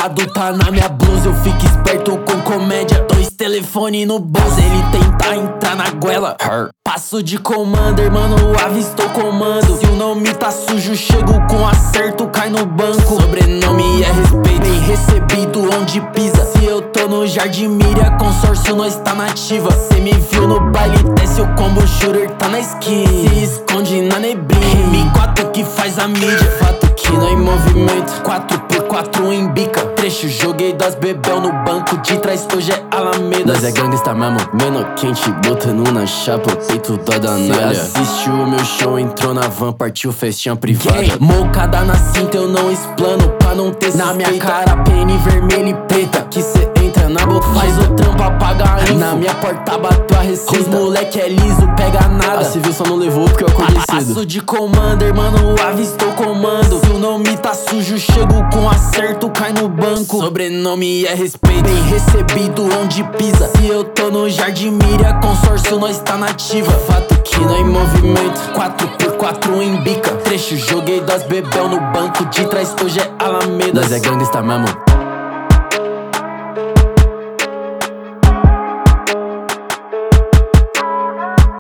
Marcado tá na minha blusa, eu fico esperto com comédia. 2 telefone no bolso, ele tenta entrar na goela. Passo de commander, mano, avistou comando. Se o nome tá sujo, chego com acerto, cai no banco. Sobrenome é respeito, bem recebido onde pisa. Se eu tô no Jardim Miriam, consórcio nós tá nativa. Cê me viu no baile, desce o combo, shooter tá na esquina. Se esconde na neblina, M4 que faz a mídia. Fato que não em movimento, 4x4 em bica. Trecho, joguei das bebel no banco de trás, hoje é Alameda. Nós é gangsta mesmo, menor quente, botando na chapa, o peito da danalha. Cê assistiu o meu show, entrou na van, partiu festinha privada. Mocada na cinta, eu não explano pra não ter suspeita. Na minha cara, PN vermelha e preta, que cê entra na boca, faz o trampo, apaga a info. Na minha porta bateu a receita, os moleque é liso, pega nada. A civil só não levou porque eu acordei cedo. Passo de commander, mano, avistou comando. Se o nome tá sujo, chego com acerto, cai no banco. Sobrenome é respeito, bem recebido onde pisa. Se eu tô no Jardim Miriam, consórcio nós tá nativa. Fato que não em movimento, 4x4 em bica. Trecho, joguei das bebel no banco de trás, hoje é Alameda. Nós é gangsta mesmo.